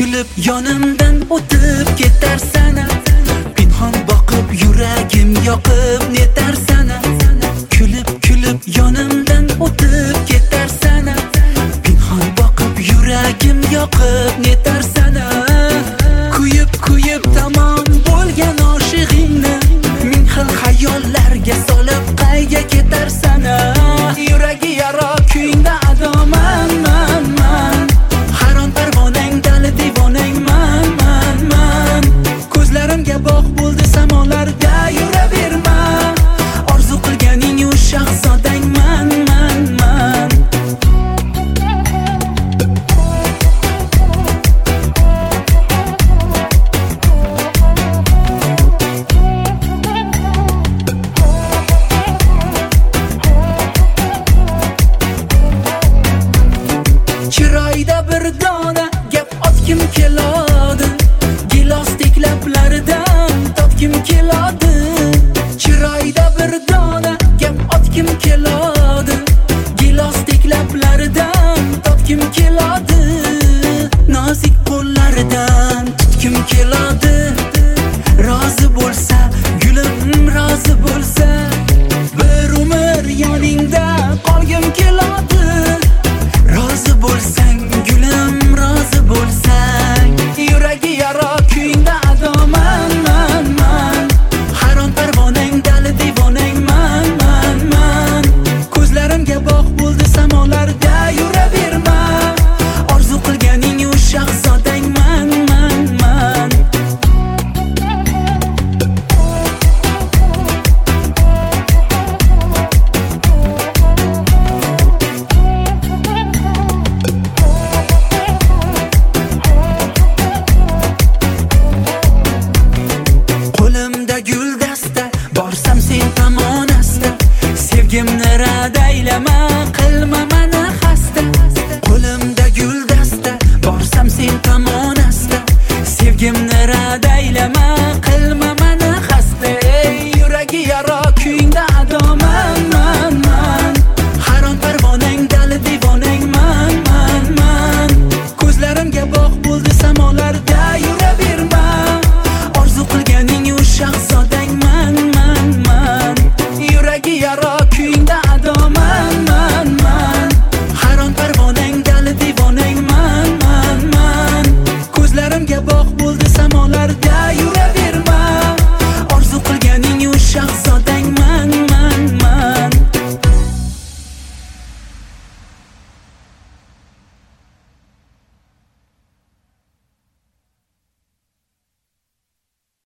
kulib yonimdan o'tib ketarsana, pinhon boqib yuragim yoqib netarsana. Kulib yonimdan o'tib ketarsana, pinhon boqib yuragim yoqib netarsana. Kuyib tamom bo'lgan oshig'ingni ming xil xayollarga solib qayga ketarsana. Yuragi yaro kuyingda adoman man. Haron parvonang dali divonang man. Ko'zlarimga bog' bo'ldi samolarda yuraverma. Orzu qilganing u shahzodang man. Chiroyda bir dona gap otgim kelar.